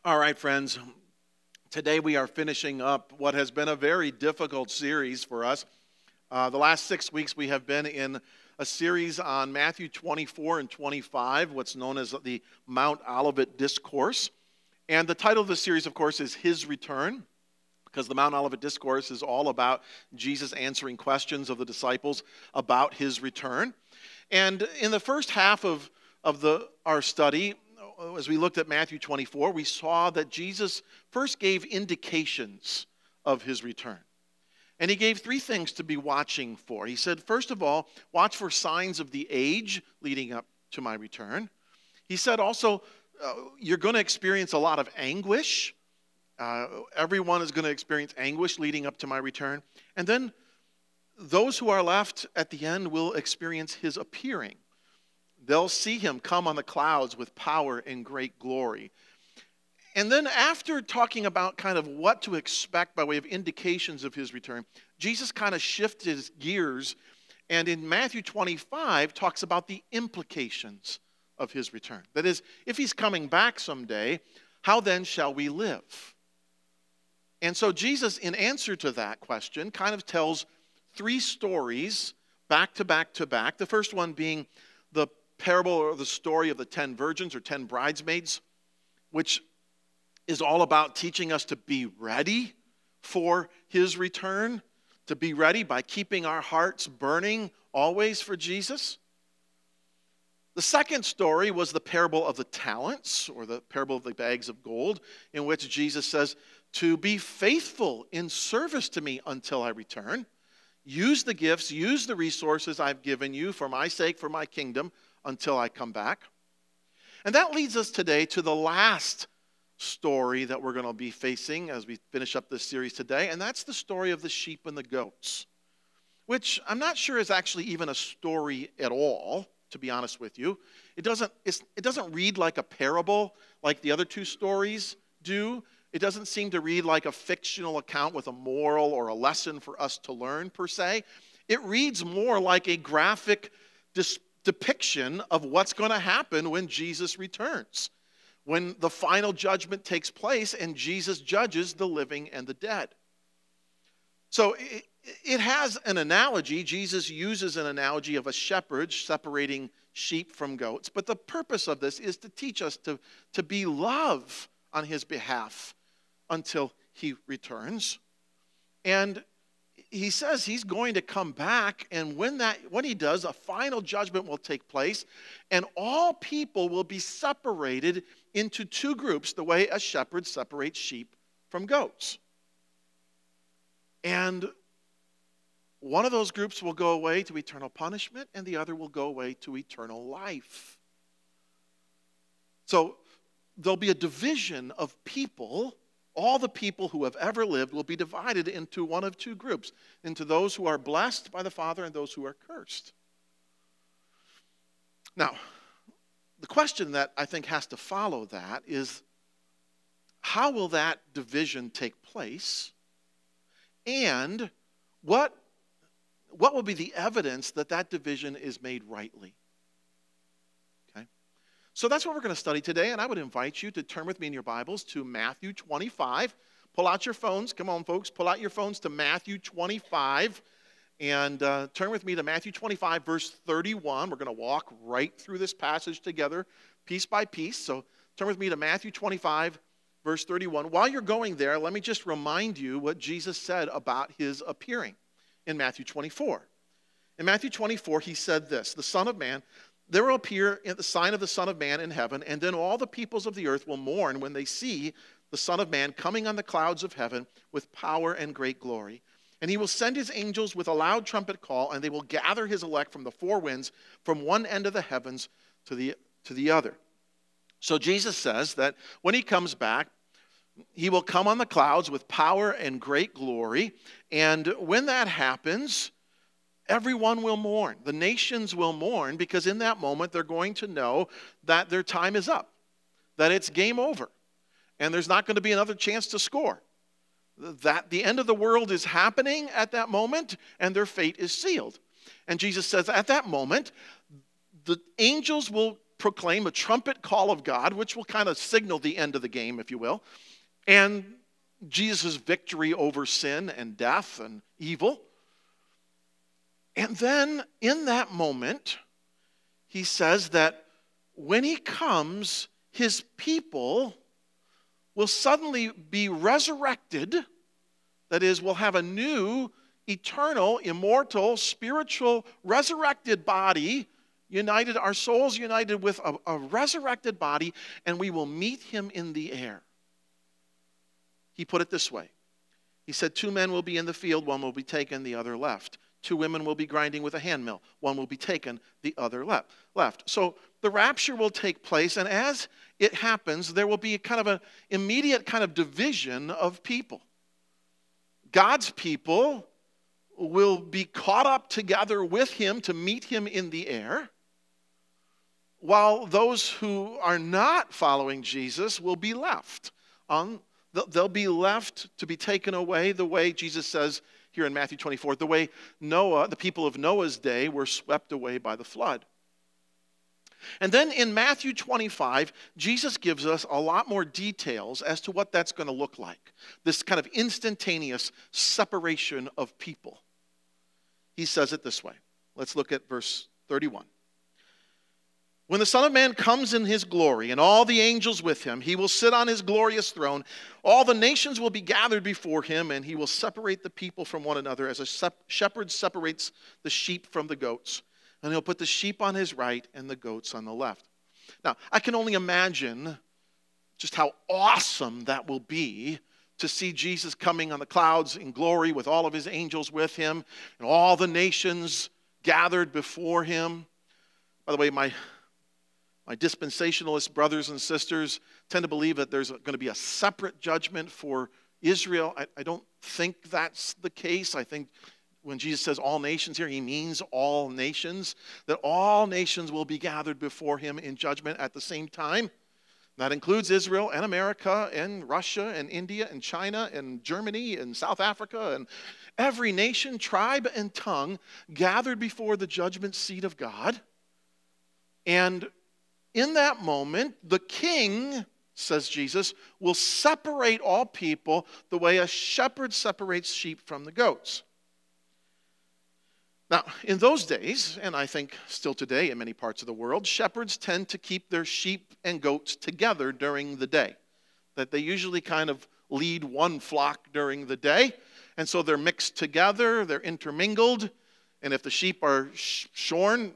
All right, friends. Today we are finishing up what has been a very difficult series for us. The last 6 weeks we have been in a series on Matthew 24 and 25, what's known as the Mount Olivet Discourse. And the title of the series, of course, is His Return, because the Mount Olivet Discourse is all about Jesus answering questions of the disciples about His return. And in the first half of our study, as we looked at Matthew 24, we saw that Jesus first gave indications of His return. And He gave 3 things to be watching for. He said, first of all, watch for signs of the age leading up to my return. He said also, you're going to experience a lot of anguish. Everyone is going to experience anguish leading up to my return. And then those who are left at the end will experience His appearing. They'll see Him come on the clouds with power and great glory. And then after talking about kind of what to expect by way of indications of His return, Jesus kind of shifted His gears, and in Matthew 25 talks about the implications of His return. That is, if He's coming back someday, how then shall we live? And so Jesus, in answer to that question, kind of tells 3 stories back to back to back. The first one being the parable or the story of the 10 virgins or 10 bridesmaids, which is all about teaching us to be ready for His return, to be ready by keeping our hearts burning always for Jesus. The second story was the parable of the talents, or the parable of the bags of gold, in which Jesus says, to be faithful in service to me until I return. Use the gifts, use the resources I've given you for my sake, for my kingdom, until I come back. And that leads us today to the last story that we're going to be facing as we finish up this series today, and that's the story of the sheep and the goats, which I'm not sure is actually even a story at all, to be honest with you. It doesn't read like a parable like the other 2 stories do. It doesn't seem to read like a fictional account with a moral or a lesson for us to learn per se. It reads more like a graphic depiction of what's going to happen when Jesus returns, when the final judgment takes place and Jesus judges the living and the dead. So it has an analogy. Jesus uses an analogy of a shepherd separating sheep from goats. But the purpose of this is to teach us to be love on His behalf until He returns. And He says He's going to come back, and when He does, a final judgment will take place, and all people will be separated into 2 groups, the way a shepherd separates sheep from goats. And one of those groups will go away to eternal punishment, and the other will go away to eternal life. So there'll be a division of people. All the people who have ever lived will be divided into one of 2 groups, into those who are blessed by the Father and those who are cursed. Now, the question that I think has to follow that is, how will that division take place? And what will be the evidence that that division is made rightly? Okay? So that's what we're going to study today, and I would invite you to turn with me in your Bibles to Matthew 25. Pull out your phones. Come on, folks. Pull out your phones to Matthew 25, and turn with me to Matthew 25, verse 31. We're going to walk right through this passage together, piece by piece. So turn with me to Matthew 25, verse 31. While you're going there, let me just remind you what Jesus said about His appearing in Matthew 24. In Matthew 24, He said this, the Son of Man, there will appear the sign of the Son of Man in heaven, and then all the peoples of the earth will mourn when they see the Son of Man coming on the clouds of heaven with power and great glory. And He will send His angels with a loud trumpet call, and they will gather His elect from the 4 winds, from one end of the heavens to the other. So Jesus says that when He comes back, He will come on the clouds with power and great glory. And when that happens, everyone will mourn. The nations will mourn, because in that moment they're going to know that their time is up, that it's game over, and there's not going to be another chance to score. That the end of the world is happening at that moment, and their fate is sealed. And Jesus says at that moment, the angels will proclaim a trumpet call of God, which will kind of signal the end of the game, if you will, and Jesus' victory over sin and death and evil. And then in that moment, he says that when he comes, his people will suddenly be resurrected. That is, we'll have a new, eternal, immortal, spiritual, resurrected body, united, our souls united with a resurrected body, and we will meet him in the air. He put it this way. He said, 2 men will be in the field, one will be taken, the other left. 2 women will be grinding with a handmill, one will be taken, the other left. So the rapture will take place, and as it happens, there will be kind of an immediate kind of division of people. God's people will be caught up together with him to meet him in the air, while those who are not following Jesus will be left. They'll be left to be taken away the way Jesus says here in Matthew 24, the way Noah, the people of Noah's day, were swept away by the flood. And then in Matthew 25, Jesus gives us a lot more details as to what that's going to look like. This kind of instantaneous separation of people. He says it this way. Let's look at verse 31. When the Son of Man comes in his glory and all the angels with him, he will sit on his glorious throne. All the nations will be gathered before him, and he will separate the people from one another as a shepherd separates the sheep from the goats. And he'll put the sheep on his right and the goats on the left. Now, I can only imagine just how awesome that will be to see Jesus coming on the clouds in glory with all of his angels with him and all the nations gathered before him. By the way, my dispensationalist brothers and sisters tend to believe that there's going to be a separate judgment for Israel. I don't think that's the case. I think when Jesus says all nations here, he means all nations, that all nations will be gathered before him in judgment at the same time. That includes Israel and America and Russia and India and China and Germany and South Africa and every nation, tribe, and tongue gathered before the judgment seat of God. And in that moment, the king, says Jesus, will separate all people the way a shepherd separates sheep from the goats. Now, in those days, and I think still today in many parts of the world, shepherds tend to keep their sheep and goats together during the day. That they usually kind of lead one flock during the day, and so they're mixed together, they're intermingled, and if the sheep are shorn,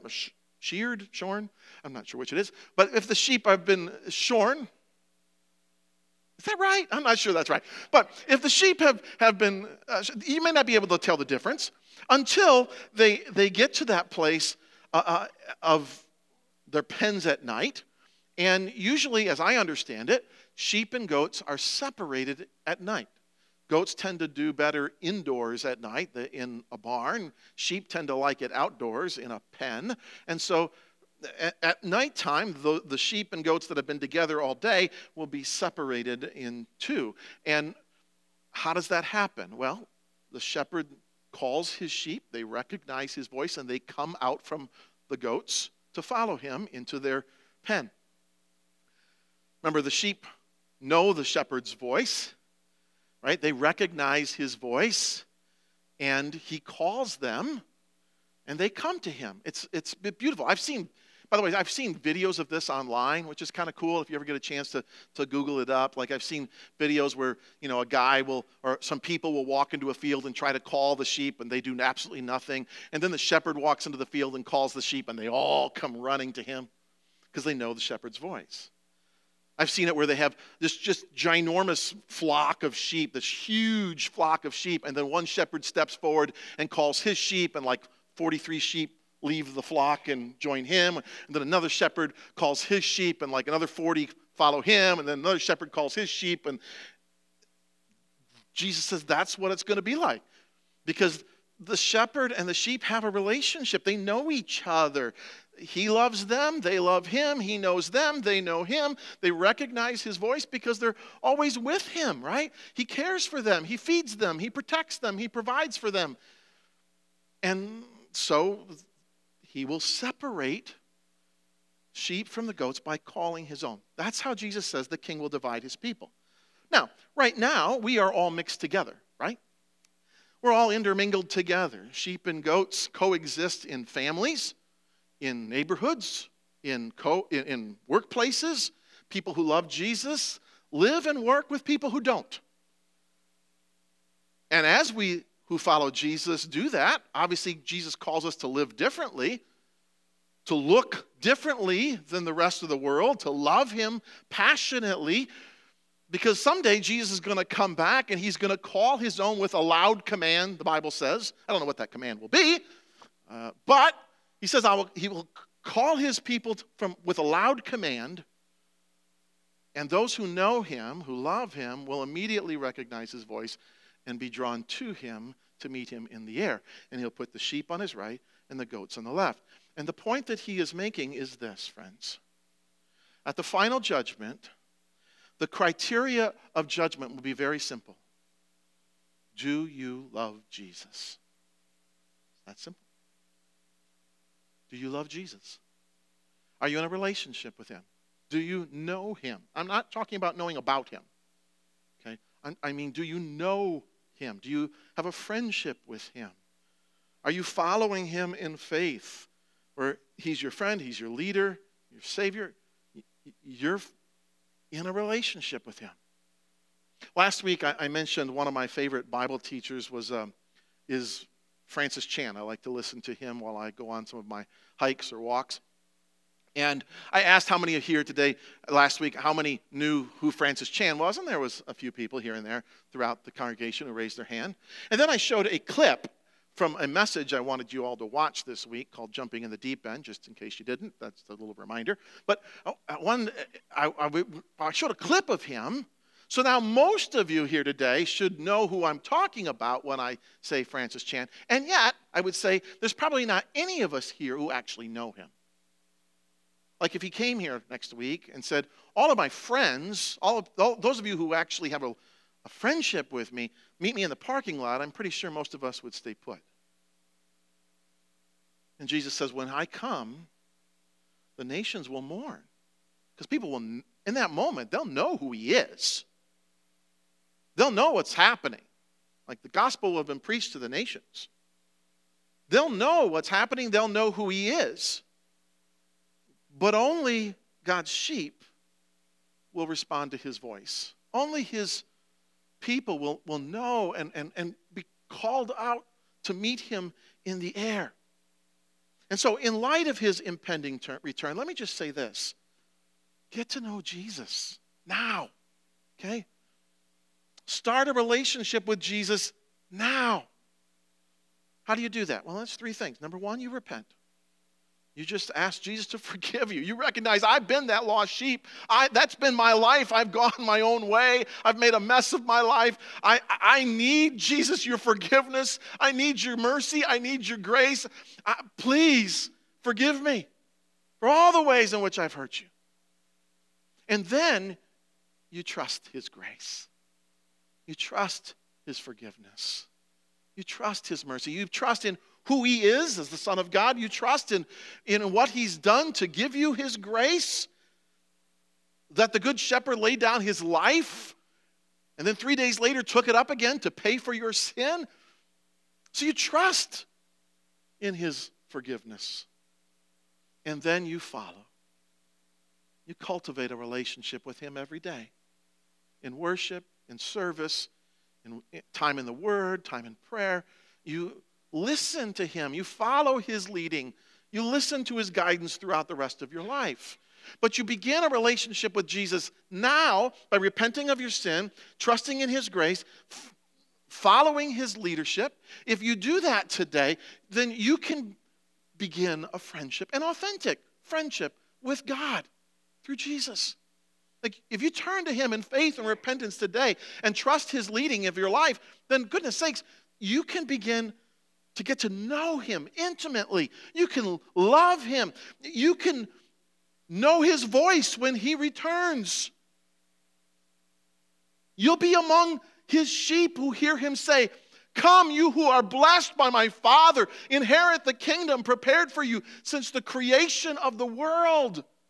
I'm not sure which it is, but if the sheep have been shorn, is that right? I'm not sure that's right. But if the sheep have been, you may not be able to tell the difference until they get to that place of their pens at night. And usually, as I understand it, sheep and goats are separated at night. Goats tend to do better indoors at night in a barn. Sheep tend to like it outdoors in a pen. And so at nighttime, the sheep and goats that have been together all day will be separated in two. And how does that happen? Well, the shepherd calls his sheep, they recognize his voice, and they come out from the goats to follow him into their pen. Remember, the sheep know the shepherd's voice, right? They recognize his voice, and he calls them, and they come to him. It's beautiful. By the way, I've seen videos of this online, which is kind of cool if you ever get a chance to Google it up. Like I've seen videos where, a guy or some people will walk into a field and try to call the sheep, and they do absolutely nothing. And then the shepherd walks into the field and calls the sheep, and they all come running to him because they know the shepherd's voice. I've seen it where they have this just ginormous flock of sheep, this huge flock of sheep, and then one shepherd steps forward and calls his sheep, and like 43 sheep leave the flock and join him. And then another shepherd calls his sheep, and like another 40 follow him, and then another shepherd calls his sheep. And Jesus says that's what it's going to be like. Because the shepherd and the sheep have a relationship. They know each other. He loves them, they love him. He knows them, they know him. They recognize his voice because they're always with him, right? He cares for them. He feeds them. He protects them. He provides for them. And so he will separate sheep from the goats by calling his own. That's how Jesus says the king will divide his people. Now, right now, we are all mixed together, right? We're all intermingled together. Sheep and goats coexist in families, in neighborhoods, in workplaces. People who love Jesus live and work with people who don't. And as we who follow Jesus do that, obviously Jesus calls us to live differently, to look differently than the rest of the world, to love him passionately, because someday Jesus is going to come back and he's going to call his own with a loud command, the Bible says. I don't know what that command will be, but he says he will call his people with a loud command, and those who know him, who love him, will immediately recognize his voice and be drawn to him to meet him in the air. And he'll put the sheep on his right and the goats on the left. And the point that he is making is this, friends. At the final judgment, the criteria of judgment will be very simple. Do you love Jesus? That's simple. Do you love Jesus? Are you in a relationship with him? Do you know him? I'm not talking about knowing about him. Okay? I mean, do you know him? Do you have a friendship with him? Are you following him in faith? Where he's your friend, he's your leader, your Savior. You're in a relationship with him. Last week I mentioned one of my favorite Bible teachers is Francis Chan. I like to listen to him while I go on some of my hikes or walks. And I asked how many here today, last week, how many knew who Francis Chan was, and there was a few people here and there throughout the congregation who raised their hand. And then I showed a clip from a message I wanted you all to watch this week called Jumping in the Deep End, just in case you didn't. That's a little reminder. But I showed a clip of him. So now most of you here today should know who I'm talking about when I say Francis Chan. And yet, I would say there's probably not any of us here who actually know him. Like if he came here next week and said, all of my friends, all those of you who actually have a friendship with me, meet me in the parking lot, I'm pretty sure most of us would stay put. And Jesus says, when I come, the nations will mourn. Because people will, in that moment, they'll know who he is. They'll know what's happening. Like the gospel will have been preached to the nations. They'll know what's happening. They'll know who he is. But only God's sheep will respond to his voice. Only his people will know and be called out to meet him in the air. And so in light of his impending return, let me just say this. Get to know Jesus now, okay? Start a relationship with Jesus now. How do you do that? Well, that's three things. Number one, you repent. You just ask Jesus to forgive you. You recognize, I've been that lost sheep. That's been my life. I've gone my own way. I've made a mess of my life. I need, Jesus, your forgiveness. I need your mercy. I need your grace. Please forgive me for all the ways in which I've hurt you. And then you trust his grace. You trust his forgiveness. You trust his mercy. You trust in who he is as the Son of God. You trust in what he's done to give you his grace. That the Good Shepherd laid down his life and then 3 days later took it up again to pay for your sin. So you trust in his forgiveness. And then you follow. You cultivate a relationship with him every day. In worship, in service, in time in the Word, time in prayer. You listen to him. You follow his leading. You listen to his guidance throughout the rest of your life. But you begin a relationship with Jesus now by repenting of your sin, trusting in his grace, following his leadership. If you do that today, then you can begin a friendship, an authentic friendship with God through Jesus. Like if you turn to him in faith and repentance today and trust his leading of your life, then goodness sakes, you can begin to get to know him intimately. You can love him. You can know his voice when he returns. You'll be among his sheep who hear him say, "Come, you who are blessed by my Father, inherit the kingdom prepared for you since the creation of the world."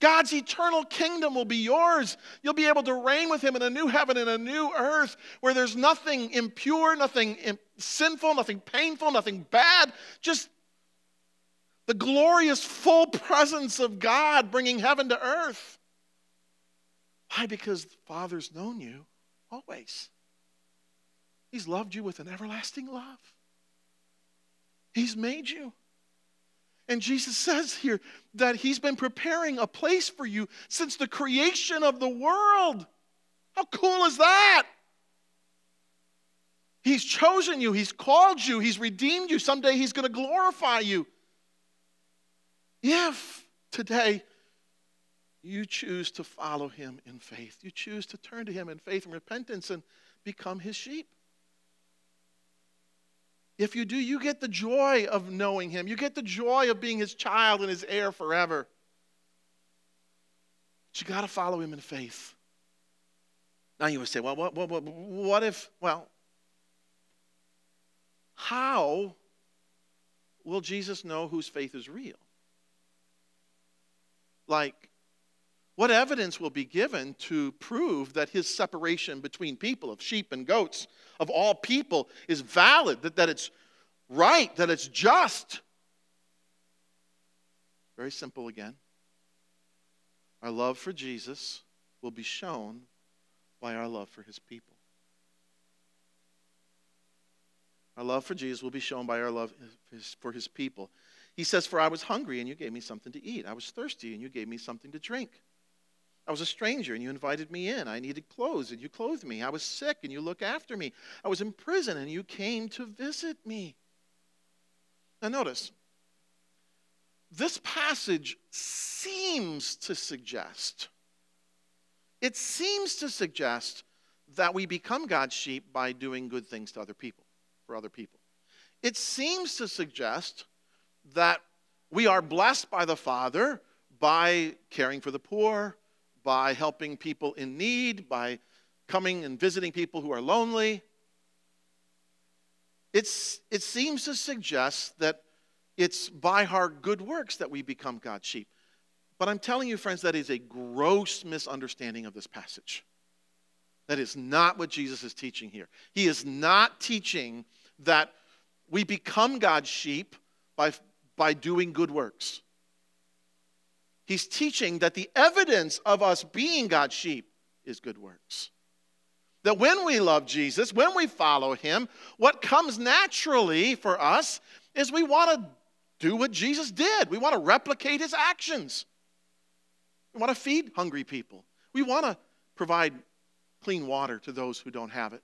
God's eternal kingdom will be yours. You'll be able to reign with him in a new heaven and a new earth where there's nothing impure, nothing sinful, nothing painful, nothing bad. Just the glorious full presence of God bringing heaven to earth. Why? Because the Father's known you always. He's loved you with an everlasting love. He's made you. And Jesus says here that he's been preparing a place for you since the creation of the world. How cool is that? He's chosen you. He's called you. He's redeemed you. Someday he's going to glorify you. If today you choose to follow him in faith, you choose to turn to him in faith and repentance and become his sheep. If you do, you get the joy of knowing him. You get the joy of being his child and his heir forever. But you got to follow him in faith. Now you would say, well, what if, how will Jesus know whose faith is real? Like, what evidence will be given to prove that his separation between people, of sheep and goats, of all people, is valid, that it's right, that it's just? Very simple again. Our love for Jesus will be shown by our love for his people. Our love for Jesus will be shown by our love for his people. He says, for I was hungry and you gave me something to eat. I was thirsty and you gave me something to drink. I was a stranger and you invited me in. I needed clothes and you clothed me. I was sick and you looked after me. I was in prison and you came to visit me. Now notice, this passage seems to suggest that we become God's sheep by doing good things to other people, for other people. It seems to suggest that we are blessed by the Father by caring for the poor, by helping people in need, by coming and visiting people who are lonely. It seems to suggest that it's by our good works that we become God's sheep. But I'm telling you, friends, that is a gross misunderstanding of this passage. That is not what Jesus is teaching here. He is not teaching that we become God's sheep by doing good works. He's teaching that the evidence of us being God's sheep is good works. That when we love Jesus, when we follow him, what comes naturally for us is we want to do what Jesus did. We want to replicate his actions. We want to feed hungry people. We want to provide clean water to those who don't have it.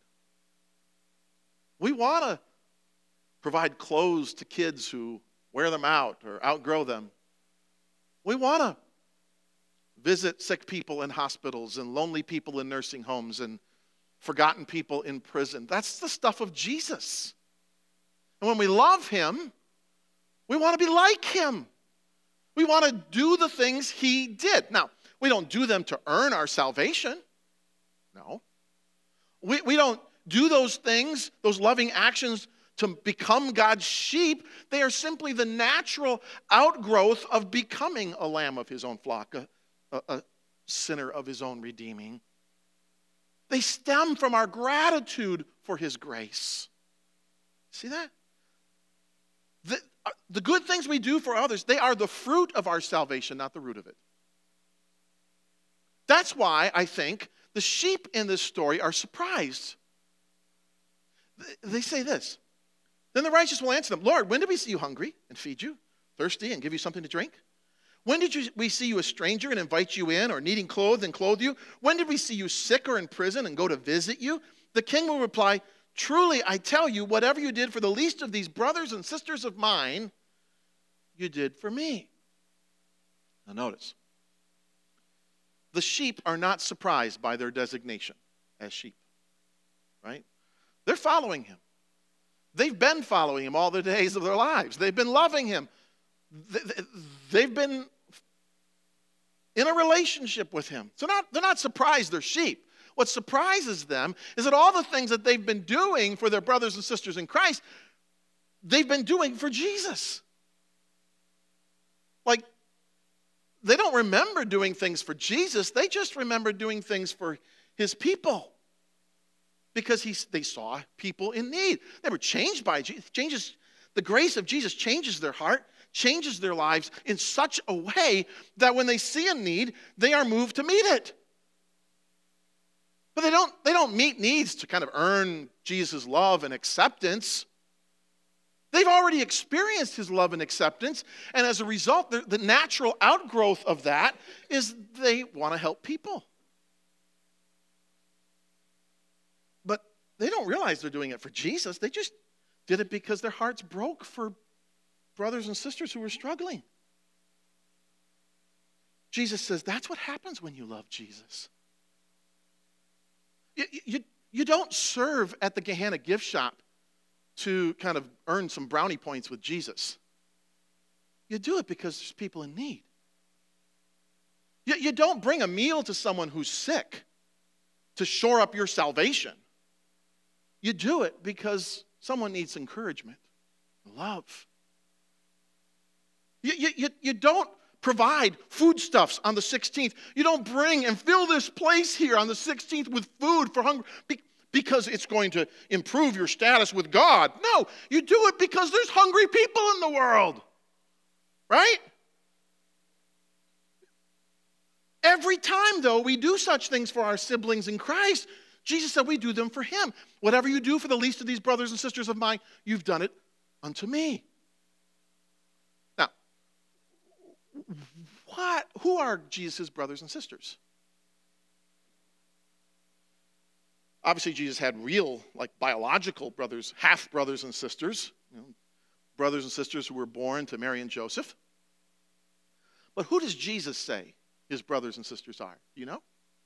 We want to provide clothes to kids who wear them out or outgrow them. We want to visit sick people in hospitals and lonely people in nursing homes and forgotten people in prison. That's the stuff of Jesus. And when we love him, we want to be like him. We want to do the things he did. Now, we don't do them to earn our salvation. No. We don't do those things, those loving actions, to become God's sheep. They are simply the natural outgrowth of becoming a lamb of his own flock, a sinner of his own redeeming. They stem from our gratitude for his grace. See that? The good things we do for others, they are the fruit of our salvation, not the root of it. That's why I think the sheep in this story are surprised. They say this, then the righteous will answer them, Lord, when did we see you hungry and feed you, thirsty and give you something to drink? When did we see you a stranger and invite you in, or needing clothes and clothe you? When did we see you sick or in prison and go to visit you? The king will reply, truly, I tell you, whatever you did for the least of these brothers and sisters of mine, you did for me. Now notice, the sheep are not surprised by their designation as sheep, right? They're following him. They've been following him all the days of their lives. They've been loving him. They've been in a relationship with him. So they're not surprised they're sheep. What surprises them is that all the things that they've been doing for their brothers and sisters in Christ, they've been doing for Jesus. Like, they don't remember doing things for Jesus. They just remember doing things for his people. Because they saw people in need. They were changed by Jesus. The grace of Jesus changes their heart, changes their lives in such a way that when they see a need, they are moved to meet it. But they don't meet needs to kind of earn Jesus' love and acceptance. They've already experienced his love and acceptance, and as a result, the natural outgrowth of that is they want to help people. But they don't realize they're doing it for Jesus. They just did it because their hearts broke for brothers and sisters who were struggling. Jesus says that's what happens when you love Jesus. You don't serve at the Gehenna gift shop to kind of earn some brownie points with Jesus. You do it because there's people in need. You don't bring a meal to someone who's sick to shore up your salvation. You do it because someone needs encouragement, love. You don't provide foodstuffs on the 16th. You don't bring and fill this place here on the 16th with food for hunger because it's going to improve your status with God. No, you do it because there's hungry people in the world. Right? Every time, though, we do such things for our siblings in Christ, Jesus said we do them for him. Whatever you do for the least of these brothers and sisters of mine, you've done it unto me. Now, who are Jesus' brothers and sisters? Obviously, Jesus had real, biological brothers, half-brothers and sisters, brothers and sisters who were born to Mary and Joseph. But who does Jesus say his brothers and sisters are? Do you know?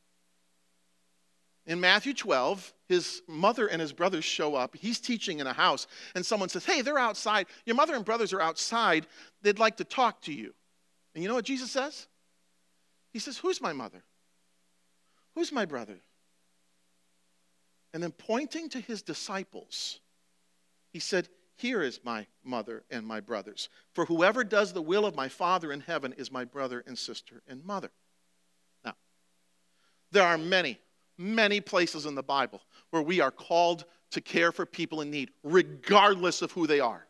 In Matthew 12, his mother and his brothers show up. He's teaching in a house, and someone says, hey, they're outside. Your mother and brothers are outside. They'd like to talk to you. And you know what Jesus says? He says, who's my mother? Who's my brother? And then pointing to his disciples, he said, here is my mother and my brothers. For whoever does the will of my Father in heaven is my brother and sister and mother. Now, there are many places in the Bible where we are called to care for people in need, regardless of who they are.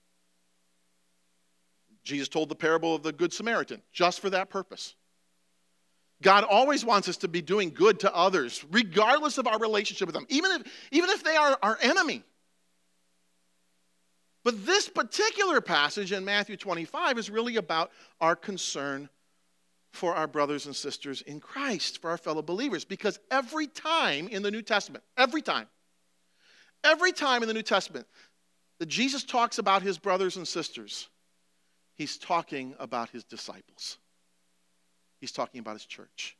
Jesus told the parable of the Good Samaritan just for that purpose. God always wants us to be doing good to others, regardless of our relationship with them, even if they are our enemy. But this particular passage in Matthew 25 is really about our concern for our brothers and sisters in Christ, for our fellow believers. Because every time in the New Testament that Jesus talks about his brothers and sisters, he's talking about his disciples. He's talking about his church.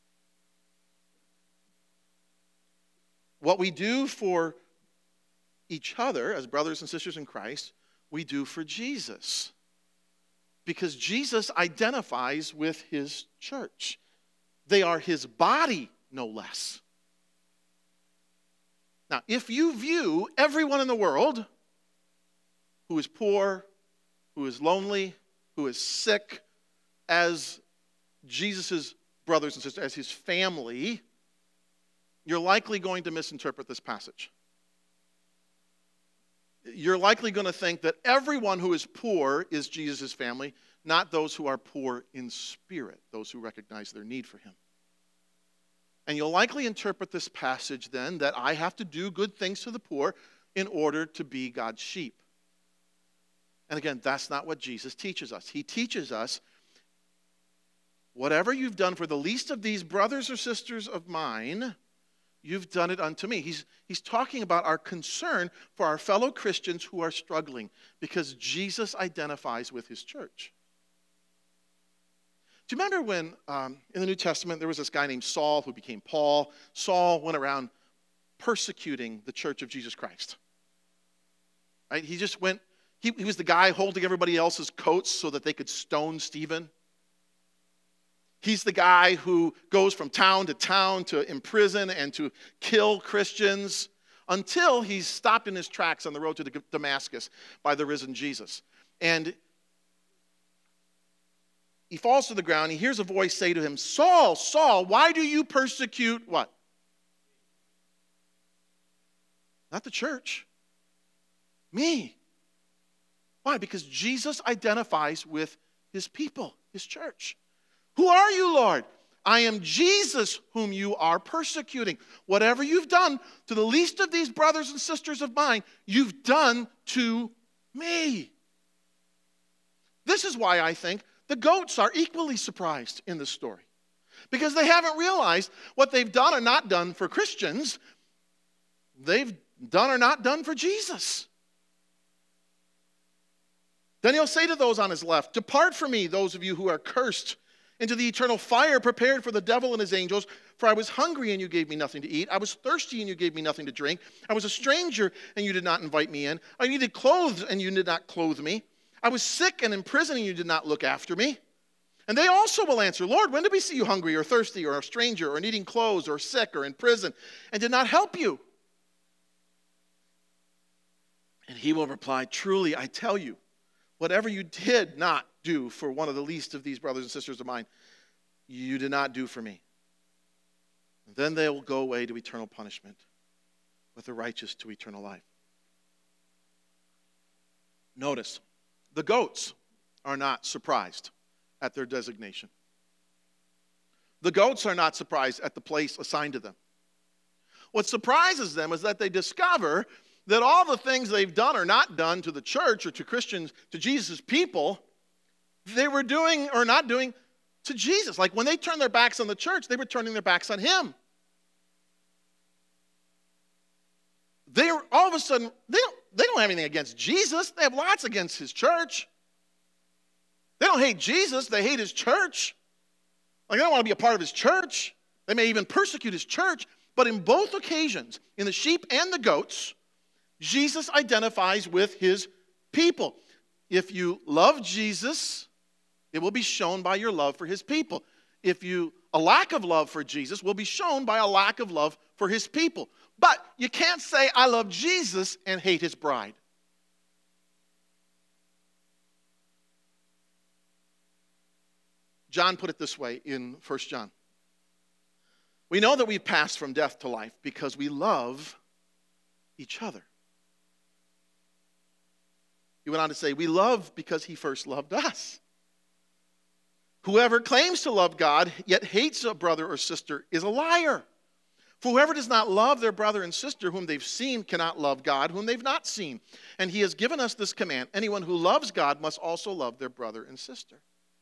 What we do for each other as brothers and sisters in Christ, we do for Jesus. Because Jesus identifies with his church. They are his body, no less. Now, if you view everyone in the world who is poor, who is lonely, who is sick, as Jesus' brothers and sisters, as his family, you're likely going to misinterpret this passage. You're likely going to think that everyone who is poor is Jesus' family, not those who are poor in spirit, those who recognize their need for him. And you'll likely interpret this passage then that I have to do good things to the poor in order to be God's sheep. And again, that's not what Jesus teaches us. He teaches us, whatever you've done for the least of these brothers or sisters of mine, you've done it unto me. He's talking about our concern for our fellow Christians who are struggling because Jesus identifies with his church. Do you remember when in the New Testament there was this guy named Saul who became Paul? Saul went around persecuting the church of Jesus Christ. Right? He just went, he was the guy holding everybody else's coats so that they could stone Stephen. He's the guy who goes from town to imprison and to kill Christians until he's stopped in his tracks on the road to Damascus by the risen Jesus. And he falls to the ground. He hears a voice say to him, Saul, Saul, why do you persecute what? Not the church. Me. Why? Because Jesus identifies with his people, his church. Who are you, Lord? I am Jesus whom you are persecuting. Whatever you've done to the least of these brothers and sisters of mine, you've done to me. This is why I think the goats are equally surprised in this story. Because they haven't realized what they've done or not done for Christians, they've done or not done for Jesus. Then he'll say to those on his left, depart from me, those of you who are cursed, into the eternal fire prepared for the devil and his angels. For I was hungry and you gave me nothing to eat. I was thirsty and you gave me nothing to drink. I was a stranger and you did not invite me in. I needed clothes and you did not clothe me. I was sick and in prison and you did not look after me. And they also will answer, Lord, when did we see you hungry or thirsty or a stranger or needing clothes or sick or in prison and did not help you? And he will reply, truly, I tell you, whatever you did not do for one of the least of these brothers and sisters of mine, you did not do for me. And then they will go away to eternal punishment, but the righteous to eternal life. Notice, the goats are not surprised at their designation. The goats are not surprised at the place assigned to them. What surprises them is that they discover that all the things they've done or not done to the church or to Christians, to Jesus' people, they were doing or not doing to Jesus. Like when they turned their backs on the church, they were turning their backs on him. They were, all of a sudden, they don't have anything against Jesus. They have lots against his church. They don't hate Jesus. They hate his church. Like they don't want to be a part of his church. They may even persecute his church. But in both occasions, in the sheep and the goats, Jesus identifies with his people. If you love Jesus, it will be shown by your love for his people. A lack of love for Jesus will be shown by a lack of love for his people. But you can't say, I love Jesus and hate his bride. John put it this way in 1 John. We know that we've passed from death to life because we love each other. He went on to say, we love because he first loved us. Whoever claims to love God, yet hates a brother or sister, is a liar. For whoever does not love their brother and sister whom they've seen cannot love God whom they've not seen. And he has given us this command, anyone who loves God must also love their brother and sister.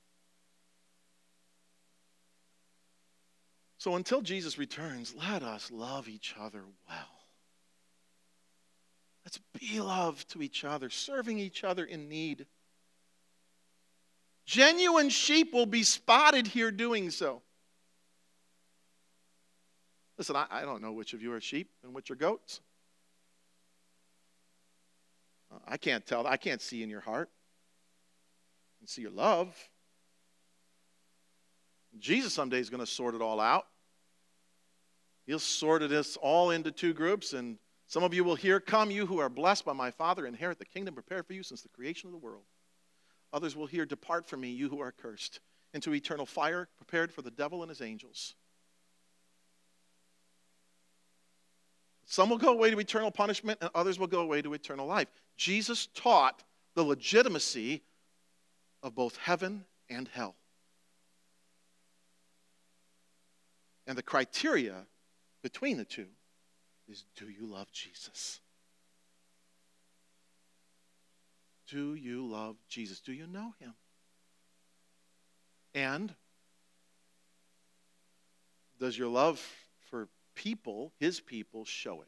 So until Jesus returns, let us love each other well. Let's be love to each other, serving each other in need. Genuine sheep will be spotted here doing so. Listen, I don't know which of you are sheep and which are goats. I can't tell. I can't see in your heart. I can see your love. Jesus someday is going to sort it all out. He'll sort us all into two groups, and some of you will hear, come, you who are blessed by my Father, inherit the kingdom prepared for you since the creation of the world. Others will hear, depart from me, you who are cursed, into eternal fire prepared for the devil and his angels. Some will go away to eternal punishment, and others will go away to eternal life. Jesus taught the legitimacy of both heaven and hell. And the criteria between the two is, do you love Jesus? Do you love Jesus? Do you know him? And does your love for people, his people, show it?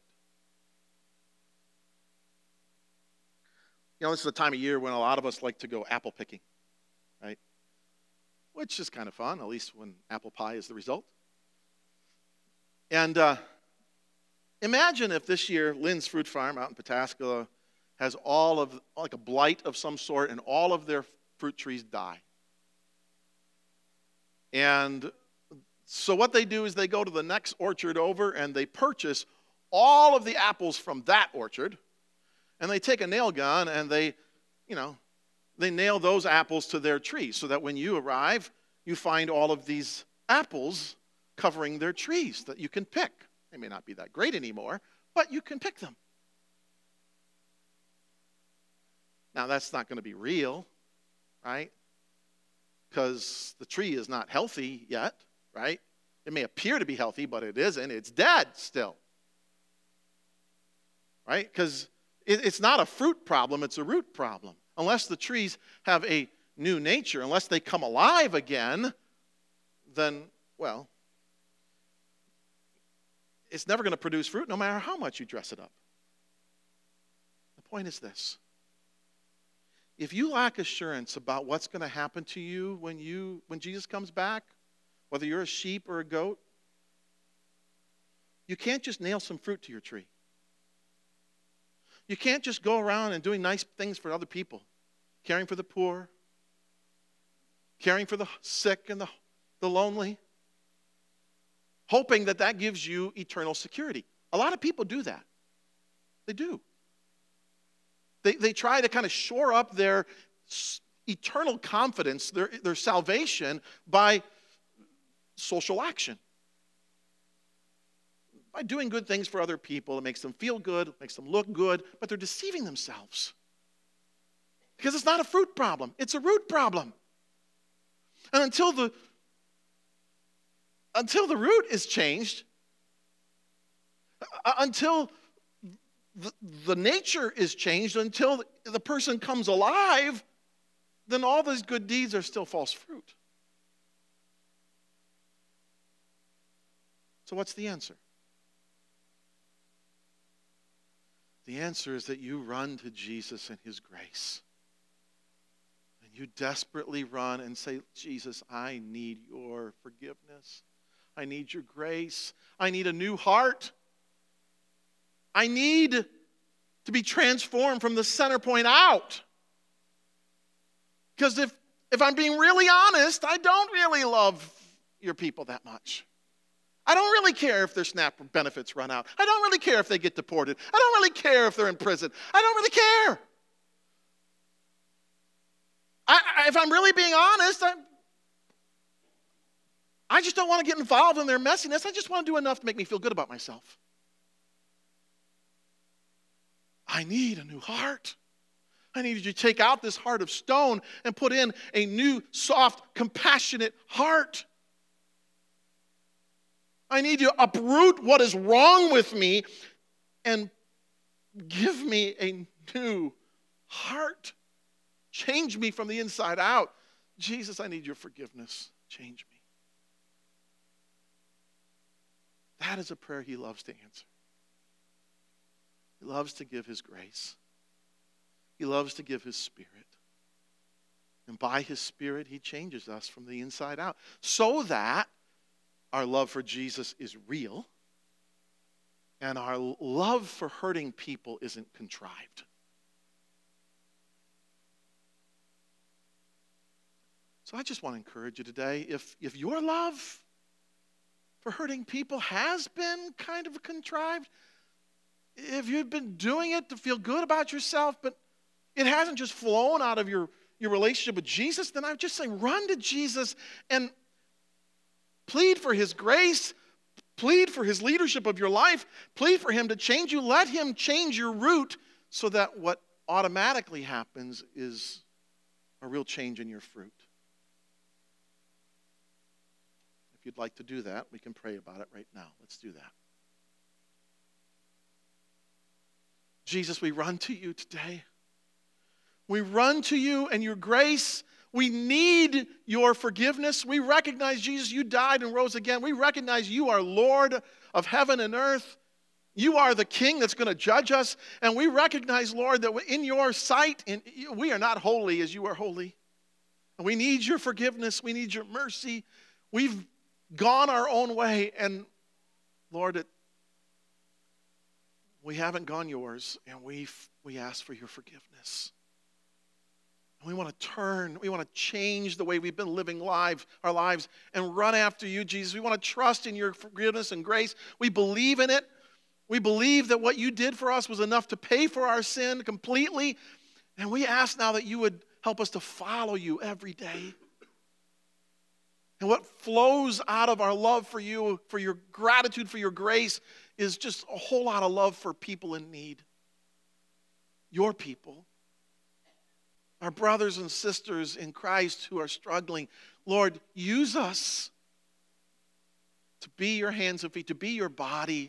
You know, this is the time of year when a lot of us like to go apple picking, right? Which is kind of fun, at least when apple pie is the result. And imagine if this year Lynn's Fruit Farm out in Pataskala has all of, like a blight of some sort, and all of their fruit trees die. And so what they do is they go to the next orchard over and they purchase all of the apples from that orchard, and they take a nail gun and they, they nail those apples to their tree so that when you arrive, you find all of these apples covering their trees that you can pick. They may not be that great anymore, but you can pick them. Now, that's not going to be real, right? Because the tree is not healthy yet, right? It may appear to be healthy, but it isn't. It's dead still, right? Because it's not a fruit problem, it's a root problem. Unless the trees have a new nature, unless they come alive again, then, well, it's never going to produce fruit no matter how much you dress it up. The point is this. If you lack assurance about what's going to happen to you when Jesus comes back, whether you're a sheep or a goat, you can't just nail some fruit to your tree. You can't just go around and doing nice things for other people, caring for the poor, caring for the sick and the lonely, hoping that that gives you eternal security. A lot of people do that. They do. They try to kind of shore up their eternal confidence, their salvation, by social action. By doing good things for other people. It makes them feel good, it makes them look good, but they're deceiving themselves. Because it's not a fruit problem, it's a root problem. And until the root is changed, until the nature is changed, until the person comes alive, then all those good deeds are still false fruit. So what's the answer? The answer is that you run to Jesus and his grace. And you desperately run and say, Jesus, I need your forgiveness. I need your grace. I need a new heart. I need to be transformed from the center point out. Because if I'm being really honest, I don't really love your people that much. I don't really care if their SNAP benefits run out. I don't really care if they get deported. I don't really care if they're in prison. I don't really care. If I'm really being honest, I just don't want to get involved in their messiness. I just want to do enough to make me feel good about myself. I need a new heart. I need you to take out this heart of stone and put in a new, soft, compassionate heart. I need you to uproot what is wrong with me and give me a new heart. Change me from the inside out. Jesus, I need your forgiveness. Change me. That is a prayer he loves to answer. He loves to give his grace. He loves to give his Spirit. And by his Spirit, he changes us from the inside out so that our love for Jesus is real, and our love for hurting people isn't contrived. So I just want to encourage you today, if your love for hurting people has been kind of contrived, if you've been doing it to feel good about yourself, but it hasn't just flown out of your relationship with Jesus, then I would just say run to Jesus and plead for his grace, plead for his leadership of your life, plead for him to change you. Let him change your root so that what automatically happens is a real change in your fruit. If you'd like to do that, we can pray about it right now. Let's do that. Jesus, we run to you today. We run to you and your grace. We need your forgiveness. We recognize, Jesus, you died and rose again. We recognize you are Lord of heaven and earth. You are the King that's going to judge us. And we recognize, Lord, that in your sight, we are not holy as you are holy. And we need your forgiveness. We need your mercy. We've gone our own way. And, Lord, we haven't gone yours. And we ask for your forgiveness. We want to turn, we want to change the way we've been living our lives and run after you, Jesus. We want to trust in your forgiveness and grace. We believe in it. We believe that what you did for us was enough to pay for our sin completely. And we ask now that you would Help us to follow you every day. And what flows out of our love for you, for your gratitude, for your grace, is just a whole lot of love for people in need. Your people. Our brothers and sisters in Christ who are struggling. Lord, use us to be your hands and feet, to be your body.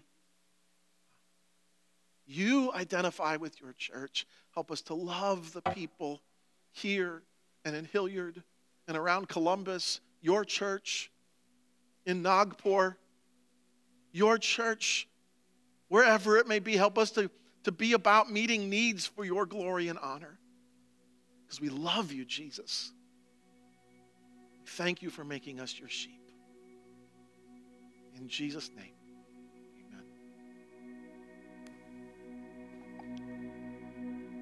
You identify with your church. Help us to love the people here and in Hilliard and around Columbus, your church in Nagpur, your church, wherever it may be. Help us to be about meeting needs for your glory and honor. Because we love you, Jesus. Thank you for making us your sheep. In Jesus' name.